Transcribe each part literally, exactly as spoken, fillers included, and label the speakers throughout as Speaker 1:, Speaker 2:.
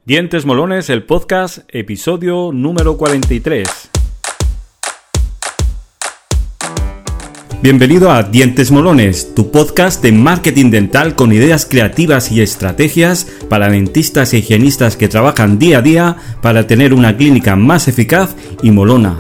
Speaker 1: Dientes Molones, el podcast, episodio número cuarenta y tres. Bienvenido a Dientes Molones, tu podcast de marketing dental con ideas creativas y estrategias para dentistas e higienistas que trabajan día a día para tener una clínica más eficaz y molona.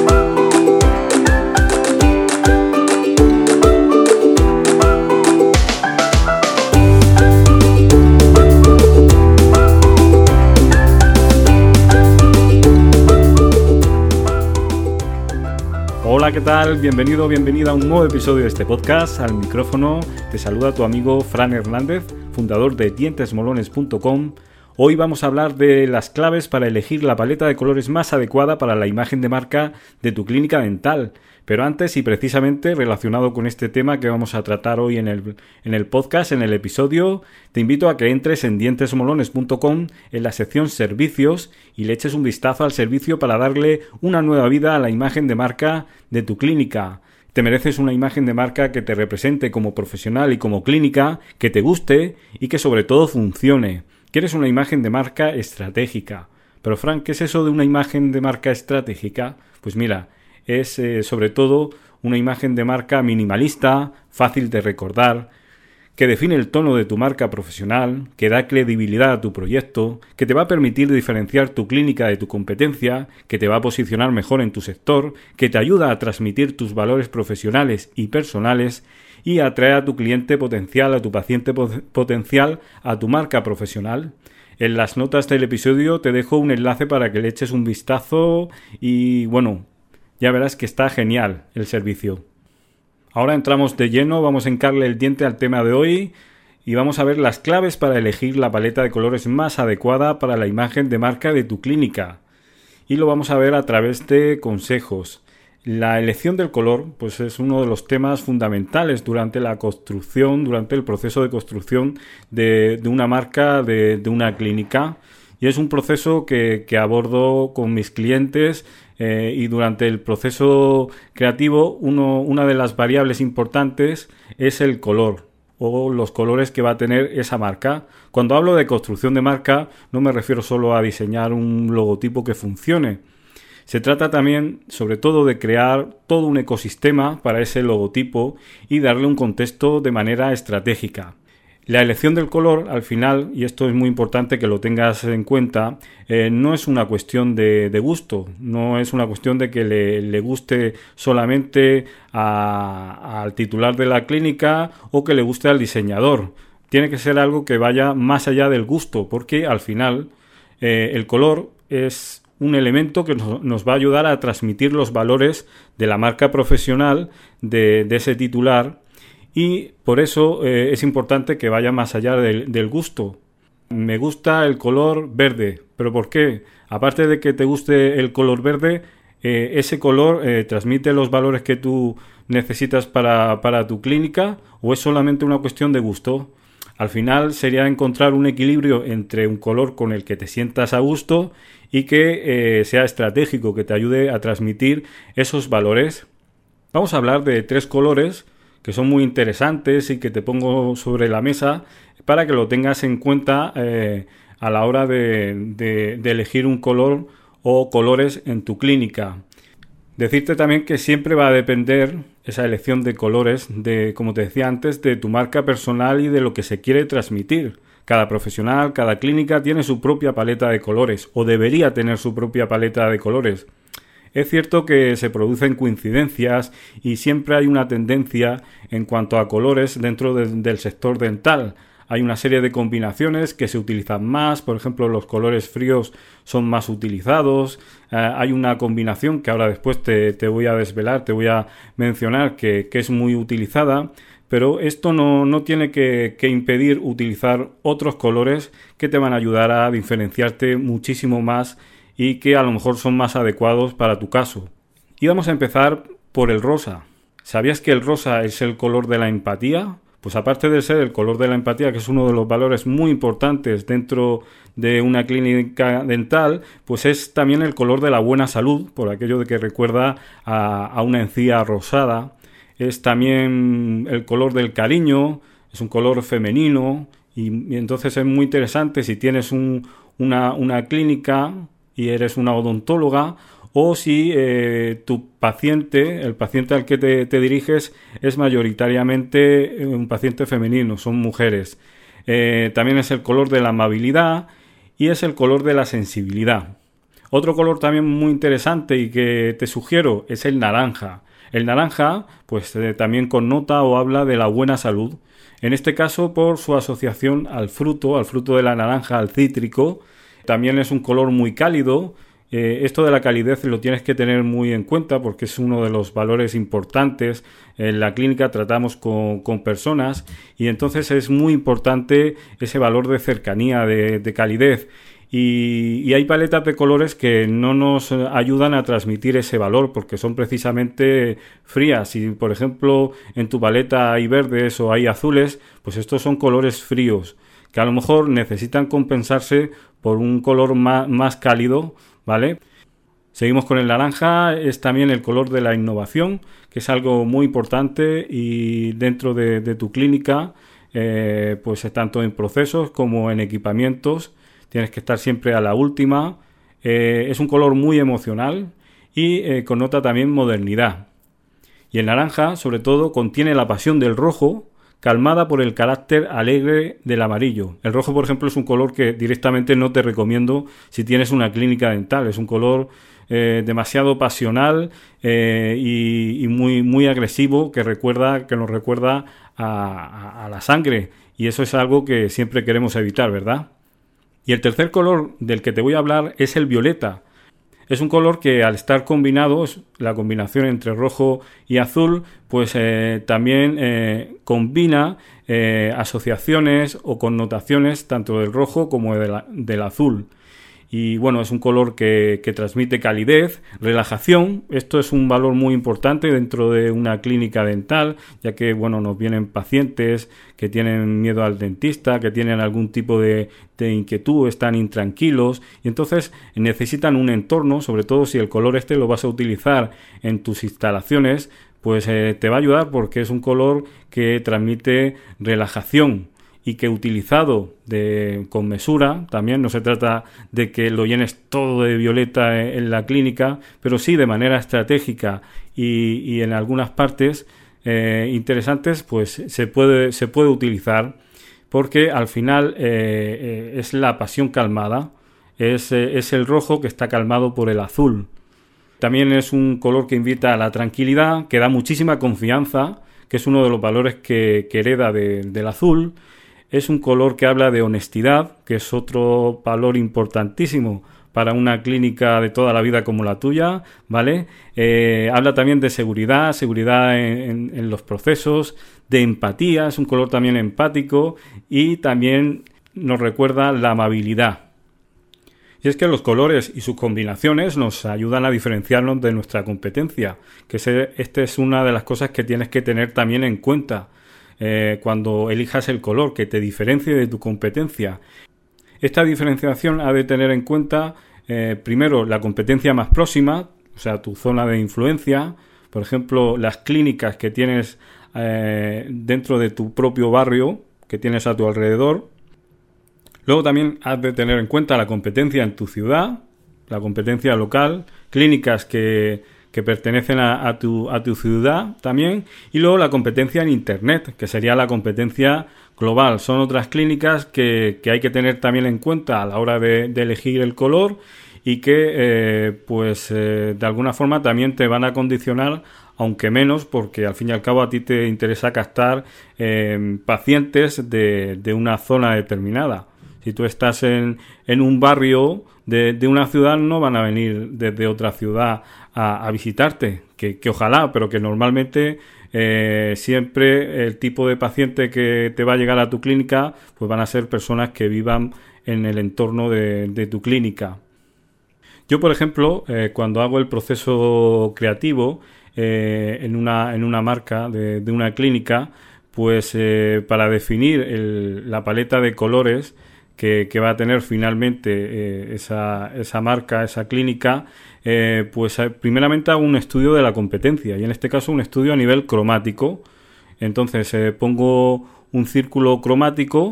Speaker 1: Hola, ¿qué tal? Bienvenido, bienvenida a un nuevo episodio de este podcast. Al micrófono te saluda tu amigo Fran Hernández, fundador de dientes molones punto com. Hoy vamos a hablar de las claves para elegir la paleta de colores más adecuada para la imagen de marca de tu clínica dental. Pero antes, y precisamente relacionado con este tema que vamos a tratar hoy en el, en el podcast, en el episodio, te invito a que entres en dientes molones punto com en la sección Servicios y le eches un vistazo al servicio para darle una nueva vida a la imagen de marca de tu clínica. Te mereces una imagen de marca que te represente como profesional y como clínica, que te guste y que sobre todo funcione. Quieres una imagen de marca estratégica. Pero Frank, ¿qué es eso de una imagen de marca estratégica? Pues mira, es eh, sobre todo una imagen de marca minimalista, fácil de recordar, que define el tono de tu marca profesional, que da credibilidad a tu proyecto, que te va a permitir diferenciar tu clínica de tu competencia, que te va a posicionar mejor en tu sector, que te ayuda a transmitir tus valores profesionales y personales y atraer a tu cliente potencial, a tu paciente potencial, a tu marca profesional. En las notas del episodio te dejo un enlace para que le eches un vistazo y, bueno, ya verás que está genial el servicio. Ahora entramos de lleno, vamos a hincarle el diente al tema de hoy y vamos a ver las claves para elegir la paleta de colores más adecuada para la imagen de marca de tu clínica. Y lo vamos a ver a través de consejos. La elección del color pues es uno de los temas fundamentales durante la construcción, durante el proceso de construcción de, de una marca, de, de una clínica. Y es un proceso que, que abordo con mis clientes eh, y durante el proceso creativo uno, una de las variables importantes es el color o los colores que va a tener esa marca. Cuando hablo de construcción de marca no me refiero solo a diseñar un logotipo que funcione. Se trata también, sobre todo, de crear todo un ecosistema para ese logotipo y darle un contexto de manera estratégica. La elección del color, al final, y esto es muy importante que lo tengas en cuenta, eh, no es una cuestión de, de gusto, no es una cuestión de que le, le guste solamente a, al titular de la clínica o que le guste al diseñador. Tiene que ser algo que vaya más allá del gusto, porque al final eh, el color es un elemento que nos, nos va a ayudar a transmitir los valores de la marca profesional de, de ese titular y por eso eh, es importante que vaya más allá del, del gusto. Me gusta el color verde, ¿pero por qué? Aparte de que te guste el color verde, eh, ese color eh, transmite los valores que tú necesitas para, para tu clínica o es solamente una cuestión de gusto. Al final sería encontrar un equilibrio entre un color con el que te sientas a gusto y que eh, sea estratégico, que te ayude a transmitir esos valores. Vamos a hablar de tres colores que son muy interesantes y que te pongo sobre la mesa para que lo tengas en cuenta eh, a la hora de, de, de elegir un color o colores en tu clínica. Decirte también que siempre va a depender esa elección de colores, de, como te decía antes, de tu marca personal y de lo que se quiere transmitir. Cada profesional, cada clínica tiene su propia paleta de colores o debería tener su propia paleta de colores. Es cierto que se producen coincidencias y siempre hay una tendencia en cuanto a colores dentro de, del sector dental. Hay una serie de combinaciones que se utilizan más, por ejemplo los colores fríos son más utilizados, eh, hay una combinación que ahora después te, te voy a desvelar, te voy a mencionar que, que es muy utilizada, pero esto no, no tiene que, que impedir utilizar otros colores que te van a ayudar a diferenciarte muchísimo más y que a lo mejor son más adecuados para tu caso. Y vamos a empezar por el rosa. ¿Sabías que el rosa es el color de la empatía? Pues aparte de ser el color de la empatía, que es uno de los valores muy importantes dentro de una clínica dental, pues es también el color de la buena salud, por aquello de que recuerda a, a una encía rosada. Es también el color del cariño, es un color femenino y, y entonces es muy interesante si tienes un, una, una clínica y eres una odontóloga, o si eh, tu paciente, el paciente al que te, te diriges, es mayoritariamente un paciente femenino, son mujeres. Eh, también es el color de la amabilidad y es el color de la sensibilidad. Otro color también muy interesante y que te sugiero es el naranja. El naranja pues eh, también connota o habla de la buena salud. En este caso por su asociación al fruto, al fruto de la naranja, al cítrico. También es un color muy cálido. Eh, esto de la calidez lo tienes que tener muy en cuenta porque es uno de los valores importantes. En la clínica tratamos con, con personas y entonces es muy importante ese valor de cercanía, de, de calidez. Y, y hay paletas de colores que no nos ayudan a transmitir ese valor porque son precisamente frías. Si por ejemplo en tu paleta hay verdes o hay azules, pues estos son colores fríos que a lo mejor necesitan compensarse por un color más, más cálido, ¿vale? Seguimos con el naranja, es también el color de la innovación, que es algo muy importante y dentro de, de tu clínica, eh, pues tanto en procesos como en equipamientos, tienes que estar siempre a la última. Eh, es un color muy emocional y eh, connota también modernidad. Y el naranja, sobre todo, contiene la pasión del rojo, calmada por el carácter alegre del amarillo. El rojo, por ejemplo, es un color que directamente no te recomiendo si tienes una clínica dental. Es un color eh, demasiado pasional eh, y, y muy, muy agresivo que recuerda, que nos recuerda a, a, a la sangre. Y eso es algo que siempre queremos evitar, ¿verdad? Y el tercer color del que te voy a hablar es el violeta. Es un color que al estar combinado, la combinación entre rojo y azul, pues eh, también eh, combina eh, asociaciones o connotaciones tanto del rojo como de la, del azul. Y bueno, es un color que, que transmite calidez, relajación. Esto es un valor muy importante dentro de una clínica dental, ya que bueno, nos vienen pacientes que tienen miedo al dentista, que tienen algún tipo de, de inquietud, están intranquilos y entonces necesitan un entorno, sobre todo si el color este lo vas a utilizar en tus instalaciones, pues eh, te va a ayudar porque es un color que transmite relajación. Y que utilizado de, con mesura, también no se trata de que lo llenes todo de violeta en, en la clínica, pero sí de manera estratégica y, y en algunas partes eh, interesantes, pues se puede, se puede utilizar porque al final eh, eh, es la pasión calmada, es, eh, es el rojo que está calmado por el azul. También es un color que invita a la tranquilidad, que da muchísima confianza, que es uno de los valores que, que hereda de, del azul. Es un color que habla de honestidad, que es otro valor importantísimo para una clínica de toda la vida como la tuya, ¿vale? Eh, habla también de seguridad, seguridad en, en, en los procesos, de empatía, es un color también empático y también nos recuerda la amabilidad. Y es que los colores y sus combinaciones nos ayudan a diferenciarnos de nuestra competencia, que esta es una de las cosas que tienes que tener también en cuenta. Eh, cuando elijas el color que te diferencie de tu competencia. Esta diferenciación ha de tener en cuenta eh, primero la competencia más próxima, o sea, tu zona de influencia, por ejemplo, las clínicas que tienes eh, dentro de tu propio barrio, que tienes a tu alrededor. Luego también has de tener en cuenta la competencia en tu ciudad, la competencia local, clínicas que que pertenecen a, a, tu, a tu ciudad también, y luego la competencia en Internet, que sería la competencia global. Son otras clínicas que, que hay que tener también en cuenta a la hora de, de elegir el color y que eh, pues eh, de alguna forma también te van a condicionar, aunque menos, porque al fin y al cabo a ti te interesa captar eh, pacientes de, de una zona determinada. Si tú estás en, en un barrio de, de una ciudad, no van a venir desde otra ciudad a, a visitarte, que, que ojalá, pero que normalmente eh, siempre el tipo de paciente que te va a llegar a tu clínica pues van a ser personas que vivan en el entorno de, de tu clínica. Yo, por ejemplo, eh, cuando hago el proceso creativo eh, en, una, en una marca de, de una clínica, pues eh, para definir el, la paleta de colores que, que va a tener finalmente eh, esa, esa marca, esa clínica, eh, pues primeramente hago un estudio de la competencia y en este caso un estudio a nivel cromático. Entonces eh, pongo un círculo cromático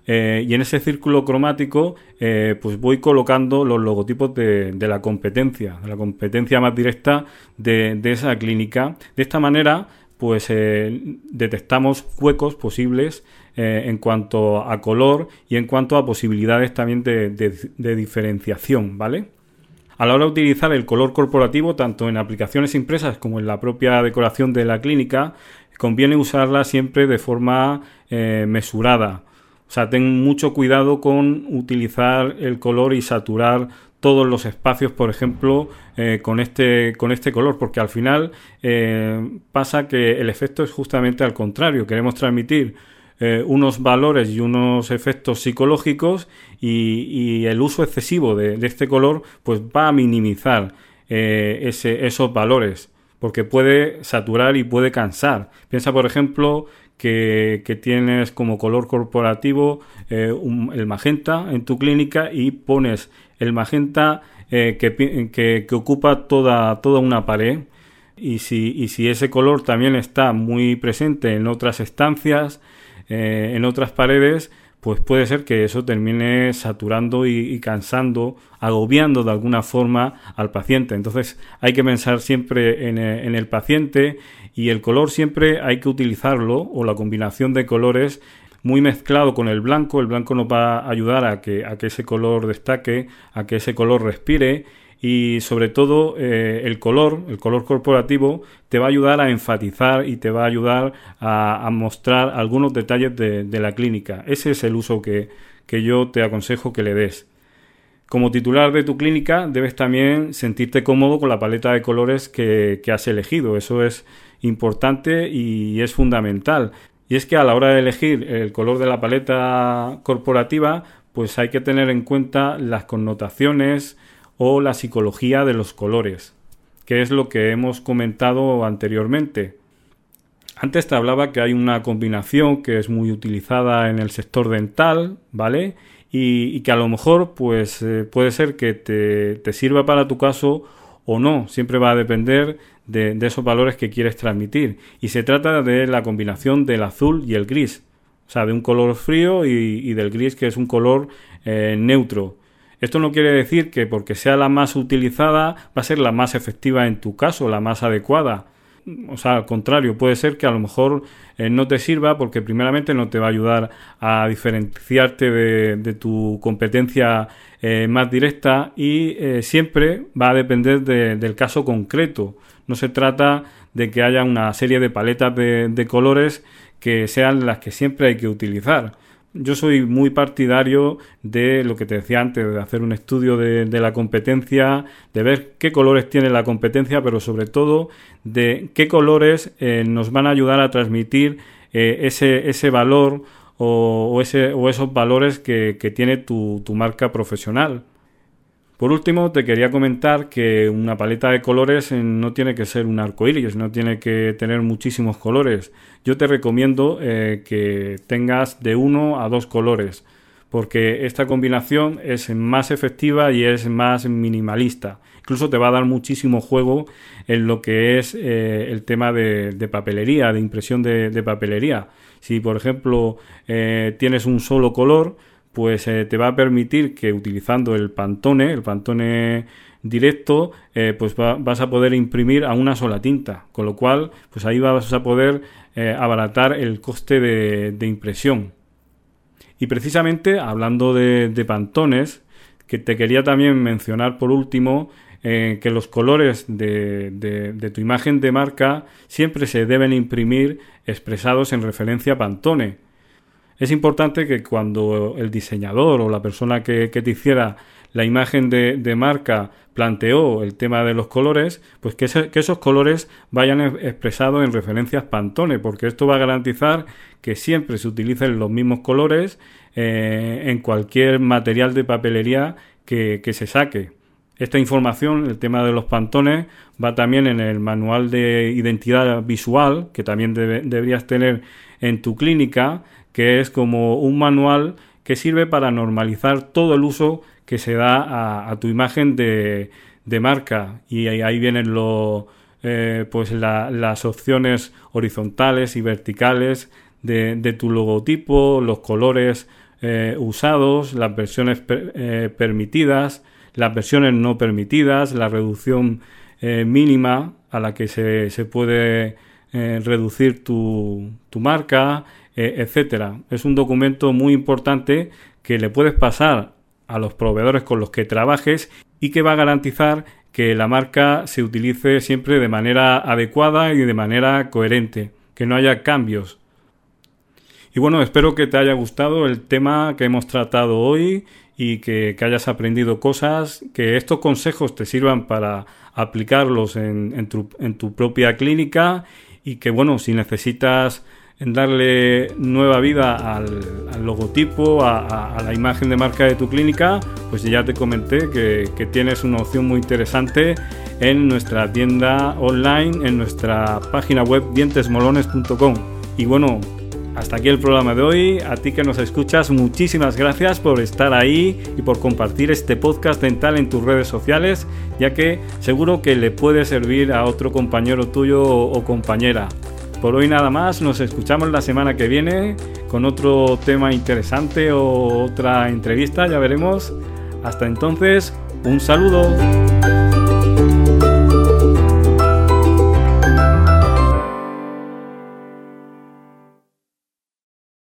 Speaker 1: eh, y en ese círculo cromático eh, pues voy colocando los logotipos de, de la competencia, de la competencia más directa de, de esa clínica. De esta manera pues eh, detectamos huecos posibles eh, en cuanto a color y en cuanto a posibilidades también de, de, de diferenciación, ¿vale? A la hora de utilizar el color corporativo, tanto en aplicaciones impresas como en la propia decoración de la clínica, conviene usarla siempre de forma eh, mesurada. O sea, ten mucho cuidado con utilizar el color y saturar todos los espacios, por ejemplo, eh, con este con este color, porque al final eh, pasa que el efecto es justamente al contrario. Queremos transmitir eh, unos valores y unos efectos psicológicos y, y el uso excesivo de, de este color pues va a minimizar eh, ese, esos valores, porque puede saturar y puede cansar. Piensa, por ejemplo, que, que tienes como color corporativo eh, un, el magenta en tu clínica y pones el magenta eh, que, que, que ocupa toda, toda una pared, y si, y si ese color también está muy presente en otras estancias, eh, en otras paredes, pues puede ser que eso termine saturando y, y cansando, agobiando de alguna forma al paciente. Entonces hay que pensar siempre en el, en el paciente, y el color siempre hay que utilizarlo, o la combinación de colores, muy mezclado con el blanco. El blanco nos va a ayudar a que, a que ese color destaque, a que ese color respire, y sobre todo eh, el color, el color corporativo te va a ayudar a enfatizar y te va a ayudar a, a mostrar algunos detalles de, de la clínica. Ese es el uso que, que yo te aconsejo que le des. Como titular de tu clínica debes también sentirte cómodo con la paleta de colores que, que has elegido. Eso es importante y es fundamental. Y es que a la hora de elegir el color de la paleta corporativa, pues hay que tener en cuenta las connotaciones o la psicología de los colores, que es lo que hemos comentado anteriormente. Antes te hablaba que hay una combinación que es muy utilizada en el sector dental, ¿vale? Y, y que a lo mejor pues eh, puede ser que te, te sirva para tu caso o no. Siempre va a depender de, de esos valores que quieres transmitir. Y se trata de la combinación del azul y el gris. O sea, de un color frío y, y del gris, que es un color eh, neutro. Esto no quiere decir que porque sea la más utilizada va a ser la más efectiva en tu caso, la más adecuada. O sea, al contrario, puede ser que a lo mejor eh, no te sirva, porque primeramente no te va a ayudar a diferenciarte de, de tu competencia eh, más directa, y eh, siempre va a depender de, del caso concreto. No se trata de que haya una serie de paletas de, de colores que sean las que siempre hay que utilizar. Yo soy muy partidario de lo que te decía antes, de hacer un estudio de, de la competencia, de ver qué colores tiene la competencia, pero sobre todo de qué colores eh, nos van a ayudar a transmitir eh, ese, ese valor o, o, ese, o esos valores que, que tiene tu, tu marca profesional. Por último, te quería comentar que una paleta de colores no tiene que ser un arcoíris, no tiene que tener muchísimos colores. Yo te recomiendo eh, que tengas de uno a dos colores, porque esta combinación es más efectiva y es más minimalista. Incluso te va a dar muchísimo juego en lo que es eh, el tema de, de papelería, de impresión de, de papelería. Si, por ejemplo, eh, tienes un solo color, pues eh, te va a permitir que utilizando el Pantone, el Pantone directo, eh, pues va, vas a poder imprimir a una sola tinta, con lo cual pues ahí vas a poder eh, abaratar el coste de, de impresión. Y precisamente hablando de, de Pantones, que te quería también mencionar por último, eh, que los colores de, de, de tu imagen de marca siempre se deben imprimir expresados en referencia a Pantone. Es importante que cuando el diseñador o la persona que, que te hiciera la imagen de, de marca planteó el tema de los colores, pues que, ese, que esos colores vayan expresados en referencias Pantone, porque esto va a garantizar que siempre se utilicen los mismos colores eh, en cualquier material de papelería que, que se saque. Esta información, el tema de los Pantones, va también en el manual de identidad visual, que también debe, deberías tener en tu clínica, que es como un manual que sirve para normalizar todo el uso que se da a, a tu imagen de, de marca. Y ahí, ahí vienen los, eh, pues la, las opciones horizontales y verticales de, de tu logotipo, los colores eh, usados, las versiones per, eh, permitidas, las versiones no permitidas, la reducción eh, mínima a la que se, se puede eh, reducir tu, tu marca, eh, etcétera. Es un documento muy importante que le puedes pasar a los proveedores con los que trabajes y que va a garantizar que la marca se utilice siempre de manera adecuada y de manera coherente, que no haya cambios. Y bueno, espero que te haya gustado el tema que hemos tratado hoy y que, que hayas aprendido cosas, que estos consejos te sirvan para aplicarlos en, en, tu, en tu propia clínica y que, bueno, si necesitas darle nueva vida al, al logotipo, a, a, a la imagen de marca de tu clínica, pues ya te comenté que, que tienes una opción muy interesante en nuestra tienda online, en nuestra página web dientes molones punto com. Y bueno, hasta aquí el programa de hoy. A ti que nos escuchas, muchísimas gracias por estar ahí y por compartir este podcast dental en tus redes sociales, ya que seguro que le puede servir a otro compañero tuyo o, o compañera. Por hoy nada más, nos escuchamos la semana que viene con otro tema interesante o otra entrevista, ya veremos. Hasta entonces, un saludo.